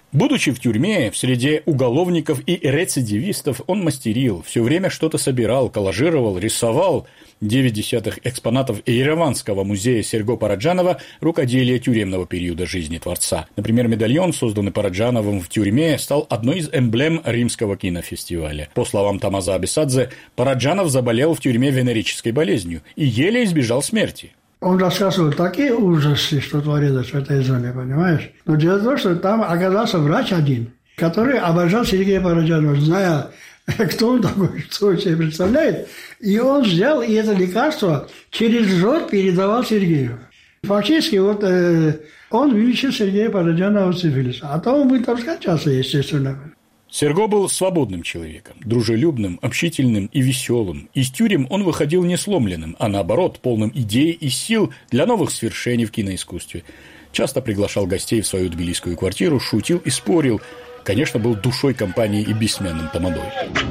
[SPEAKER 4] Будучи в тюрьме, в среде уголовников и рецидивистов, он мастерил, все время что-то собирал, коллажировал, рисовал. 9 десятых экспонатов Ереванского музея Серго Параджанова – рукоделие тюремного периода жизни творца. Например, медальон, созданный Параджановым в тюрьме, стал одной из эмблем Римского кинофестиваля. По словам Тамаза Абисадзе, Параджанов заболел в тюрьме венерической болезнью и еле избежал смерти.
[SPEAKER 7] Он рассказывал такие ужасы, что творилось в этой зоне, понимаешь? Но дело в том, что там оказался врач один, который обожал Сергея Параджанова, зная, кто он такой, что он себе представляет. И он взял и это лекарство через рот передавал Сергею. Фактически вот он вылечил Сергея Параджанова от сифилиса. А то он будет там скончаться, естественно.
[SPEAKER 4] Серго был свободным человеком, дружелюбным, общительным и веселым. Из тюрем он выходил не сломленным, а наоборот, полным идей и сил для новых свершений в киноискусстве. Часто приглашал гостей в свою тбилисскую квартиру, шутил и спорил. Конечно, был душой компании и бессменным тамадой.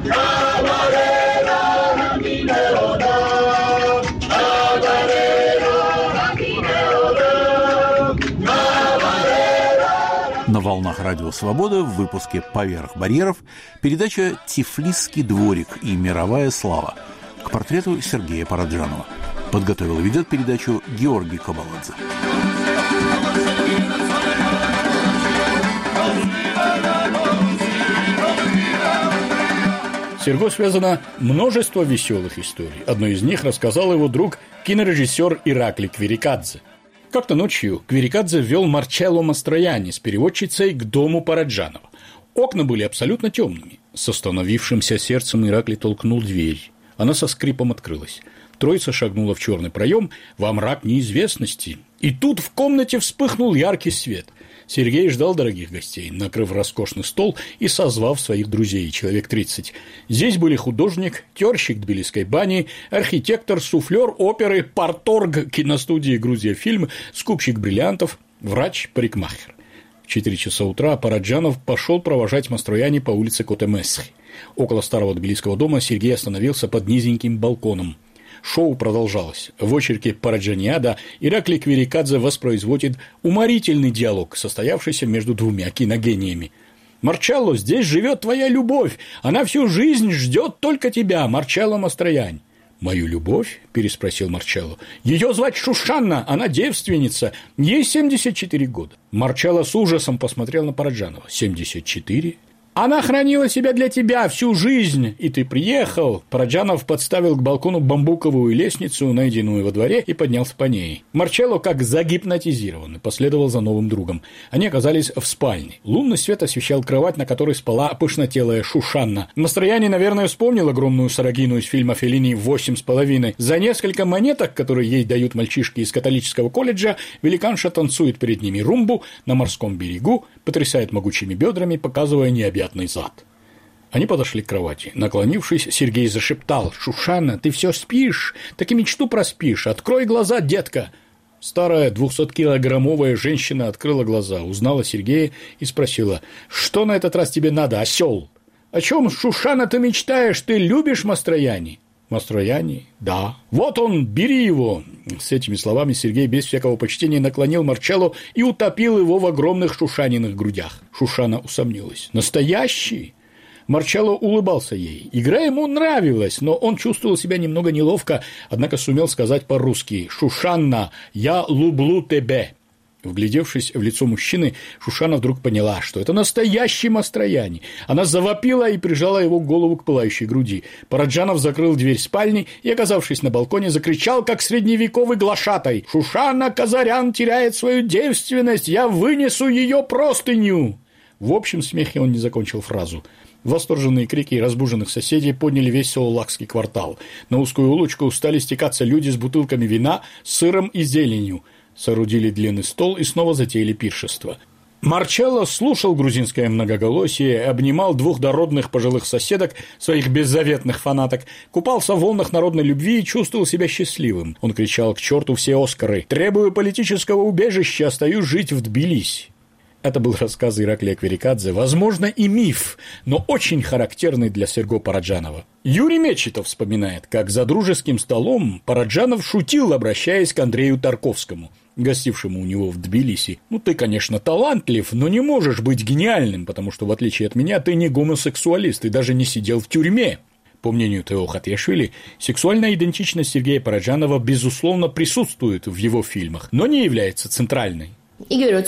[SPEAKER 1] На волнах Радио Свобода в выпуске «Поверх барьеров» передача «Тифлисский дворик и мировая слава» к портрету Сергея Параджанова. Подготовил и ведет передачу Георгий Кабаладзе.
[SPEAKER 4] С Серго связано множество веселых историй. Одну из них рассказал его друг, кинорежиссер Ираклий Кверикадзе. Как-то ночью Кверикадзе ввел Марчелло Мастрояни с переводчицей к дому Параджанова. Окна были абсолютно темными. С остановившимся сердцем Ираклий толкнул дверь. Она со скрипом открылась. Троица шагнула в черный проем во мрак неизвестности. И тут в комнате вспыхнул яркий свет. Сергей ждал дорогих гостей, накрыв роскошный стол и созвав своих друзей, человек 30. Здесь были художник, тёрщик тбилисской бани, архитектор, суфлер оперы, парторг киностудии «Грузия фильм», скупщик бриллиантов, врач, парикмахер. В 4 часа утра Параджанов пошел провожать Мастрояни по улице Котемесхи. Около старого тбилисского дома Сергей остановился под низеньким балконом. Шоу продолжалось. В очерке «Параджаниада» Ираклий Кверикадзе воспроизводит уморительный диалог, состоявшийся между двумя киногениями. «Марчелло, здесь живет твоя любовь. Она всю жизнь ждет только тебя, Марчелло Мастрояни». «Мою любовь?» – переспросил Марчелло. «Ее звать Шушанна, она девственница, ей 74 года». Марчелло с ужасом посмотрел на Параджанова. 74? Она хранила себя для тебя всю жизнь, и ты приехал. Параджанов подставил к балкону бамбуковую лестницу, найденную во дворе, и поднялся по ней. Марчелло, как загипнотизированный, последовал за новым другом. Они оказались в спальне. Лунный свет освещал кровать, на которой спала пышнотелая Шушанна. Мастрояни, наверное, вспомнил огромную сарагину из фильма Феллини «8,5». За несколько монеток, которые ей дают мальчишки из католического колледжа, великанша танцует перед ними румбу на морском берегу, потрясает могучими бедрами, показывая необъятный зад. Они подошли к кровати. Наклонившись, Сергей зашептал: «Шушанна, ты все спишь? Так и мечту проспишь. Открой глаза, детка!» Старая 200-килограммовая женщина открыла глаза, узнала Сергея и спросила: «Что на этот раз тебе надо, осел?» «О чем, Шушанна, ты мечтаешь? Ты любишь Мастрояни?» «Мастрояни? Да». «Вот он, бери его!» С этими словами Сергей без всякого почтения наклонил Марчелло и утопил его в огромных Шушаниных грудях. Шушанна усомнилась. «Настоящий?» Марчелло улыбался ей. Игра ему нравилась, но он чувствовал себя немного неловко, однако сумел сказать по-русски: «Шушанна, я люблю тебя». Вглядевшись в лицо мужчины, Шушанна вдруг поняла, что это настоящий Мастрояни. Она завопила и прижала его голову к пылающей груди. Параджанов закрыл дверь спальни и, оказавшись на балконе, закричал, как средневековый глашатай: «Шушанна Казарян теряет свою девственность! Я вынесу ее простыню!» В общем смехе он не закончил фразу. Восторженные крики разбуженных соседей подняли весь Сололакский квартал. На узкую улочку стали стекаться люди с бутылками вина, сыром и зеленью. Соорудили длинный стол и снова затеяли пиршество. Марчелло слушал грузинское многоголосие, обнимал двух дородных пожилых соседок, своих беззаветных фанаток, купался в волнах народной любви и чувствовал себя счастливым. Он кричал: «К черту все Оскары! Требую политического убежища, остаюсь жить в Тбилиси!» Это был рассказ Ираклия Кверикадзе, возможно, и миф, но очень характерный для Серго Параджанова. Юрий Мечетов вспоминает, как за дружеским столом Параджанов шутил, обращаясь к Андрею Тарковскому: гостившему у него в Тбилиси: «Ну, ты, конечно, талантлив, но не можешь быть гениальным, потому что, в отличие от меня, ты не гомосексуалист, ты даже не сидел в тюрьме». По мнению Тео Хатиашвили, сексуальная идентичность Сергея Параджанова, безусловно, присутствует в его фильмах, но не является центральной.
[SPEAKER 6] Если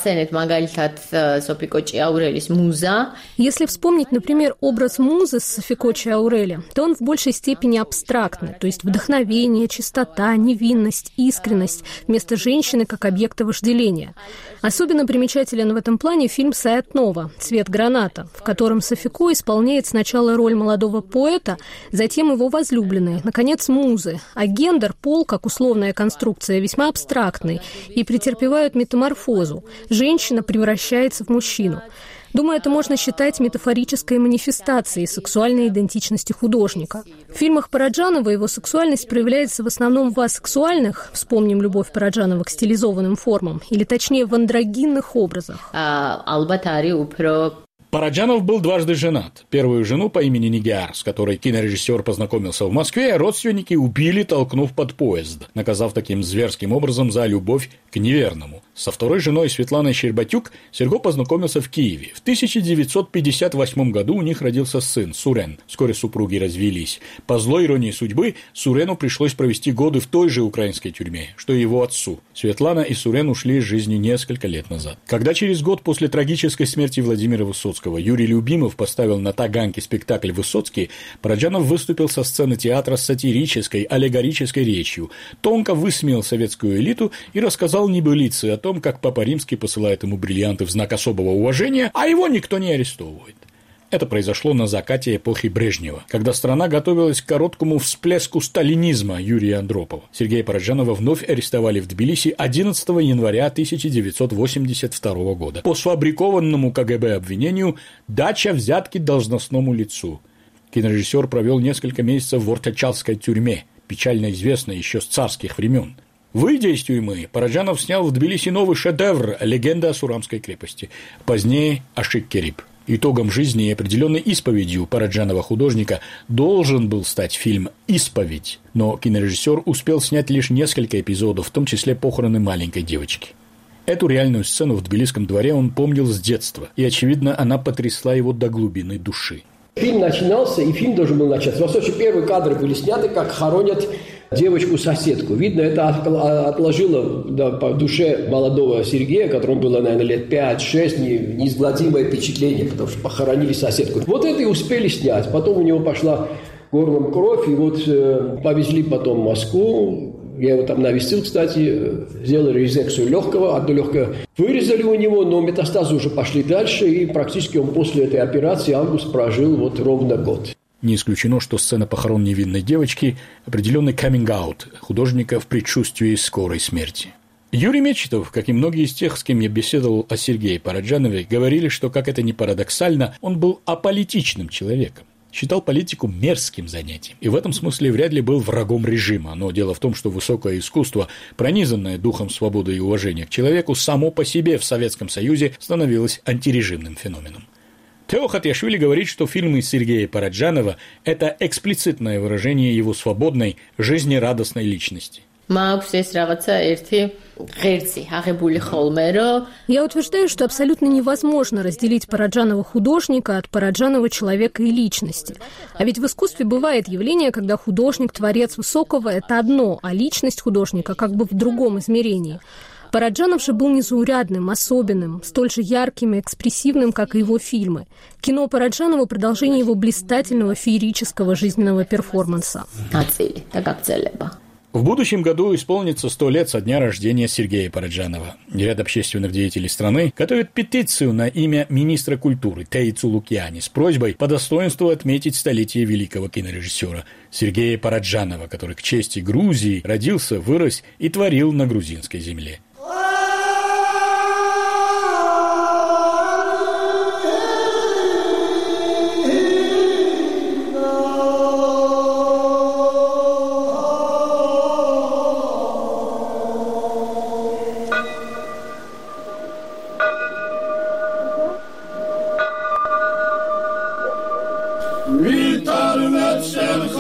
[SPEAKER 6] вспомнить, например, образ музы Софико Чиаурели, то он в большей степени абстрактный, то есть вдохновение, чистота, невинность, искренность, вместо женщины как объекта вожделения. Особенно примечателен в этом плане фильм Саят Нова «Цвет граната», в котором Софико исполняет сначала роль молодого поэта, затем его возлюбленной, наконец, музы, а гендер, пол, как условная конструкция, весьма абстрактный и претерпевают метаморфозу. Женщина превращается в мужчину. Думаю, это можно считать метафорической манифестацией сексуальной идентичности художника. В фильмах Параджанова его сексуальность проявляется в основном в асексуальных, вспомним любовь Параджанова к стилизованным формам, или точнее в андрогинных образах.
[SPEAKER 4] Параджанов был дважды женат. Первую жену по имени Нигиар, с которой кинорежиссер познакомился в Москве, родственники убили, толкнув под поезд, наказав таким зверским образом за любовь к неверному. Со второй женой Светланой Щербатюк Серго познакомился в Киеве. В 1958 году у них родился сын Сурен. Вскоре супруги развелись. По злой иронии судьбы, Сурену пришлось провести годы в той же украинской тюрьме, что и его отцу. Светлана и Сурен ушли из жизни несколько лет назад. Когда через год после трагической смерти Владимира Высоцкого Юрий Любимов поставил на Таганке спектакль «Высоцкий», Параджанов выступил со сцены театра с сатирической, аллегорической речью, тонко высмеял советскую элиту и рассказал небылицы о том, как Папа Римский посылает ему бриллианты в знак особого уважения, а его никто не арестовывает. Это произошло на закате эпохи Брежнева, когда страна готовилась к короткому всплеску сталинизма Юрия Андропова. Сергея Параджанова вновь арестовали в Тбилиси 11 января 1982 года по сфабрикованному КГБ обвинению «дача взятки должностному лицу». Кинорежиссер провел несколько месяцев в Ортачалской тюрьме, печально известной еще с царских времен. Выйдя из тюрьмы, Параджанов снял в Тбилиси новый шедевр «Легенда о Сурамской крепости», позднее «Ашик-Кериб». Итогом жизни и определенной исповедью Параджанова-художника должен был стать фильм «Исповедь», но кинорежиссер успел снять лишь несколько эпизодов, в том числе похороны маленькой девочки. Эту реальную сцену в Тбилисском дворе он помнил с детства, и, очевидно, она потрясла его до глубины души.
[SPEAKER 5] Фильм начинался, и фильм должен был начаться. Во всяком случае, первые кадры были сняты, как хоронят девочку-соседку. Видно, это отложило по душе молодого Сергея, которому было, наверное, лет 5-6, неизгладимое впечатление, потому что похоронили соседку. Вот это и успели снять. Потом у него пошла горлом кровь, и вот повезли потом в Москву. Я его там навестил, кстати, сделали резекцию легкого, одно легкое вырезали у него, но метастазы уже пошли дальше, и практически он после этой операции, август, прожил вот ровно год.
[SPEAKER 4] Не исключено, что сцена похорон невинной девочки – определенный каминг-аут художника в предчувствии скорой смерти. Юрий Мечетов, как и многие из тех, с кем я беседовал о Сергее Параджанове, говорили, что, как это ни парадоксально, он был аполитичным человеком. Считал политику мерзким занятием и в этом смысле вряд ли был врагом режима. Но дело в том, что высокое искусство, пронизанное духом свободы и уважения к человеку, само по себе в Советском Союзе становилось антирежимным феноменом. Тео Хатиашвили говорит, что фильмы Сергея Параджанова – это эксплицитное выражение его свободной, жизнерадостной личности.
[SPEAKER 6] Я утверждаю, что абсолютно невозможно разделить Параджанова художника от Параджанова человека и личности. А ведь в искусстве бывает явление, когда художник, творец высокого – это одно, а личность художника как бы в другом измерении. Параджанов же был незаурядным, особенным, столь же ярким и экспрессивным, как и его фильмы. Кино Параджанова – продолжение его блистательного феерического жизненного перформанса.
[SPEAKER 4] В будущем году исполнится 100 лет со дня рождения Сергея Параджанова. Ряд общественных деятелей страны готовят петицию на имя министра культуры Теицу Лукьяни с просьбой по достоинству отметить столетие великого кинорежиссера Сергея Параджанова, который к чести Грузии родился, вырос и творил на грузинской земле.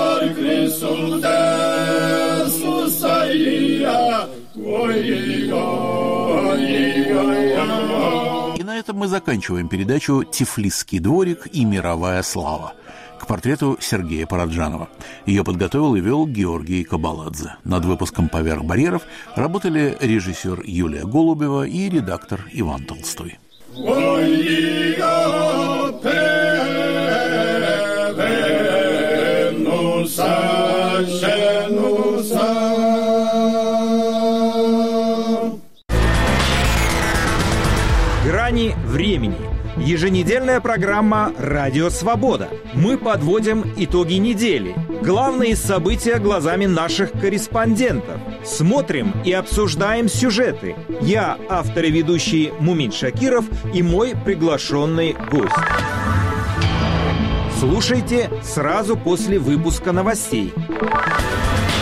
[SPEAKER 8] Твоего
[SPEAKER 1] на этом мы заканчиваем передачу «Тифлисский дворик и мировая слава» к портрету Сергея Параджанова. Ее подготовил и вел Георгий Кабаладзе. Над выпуском «Поверх барьеров» работали режиссер Юлия Голубева и редактор Иван Толстой.
[SPEAKER 8] «Грани времени». Еженедельная программа «Радио Свобода». Мы подводим итоги недели. Главные события глазами наших корреспондентов. Смотрим и обсуждаем сюжеты. Я, автор и ведущий Мумин Шакиров, и мой приглашенный гость. Слушайте сразу после выпуска новостей.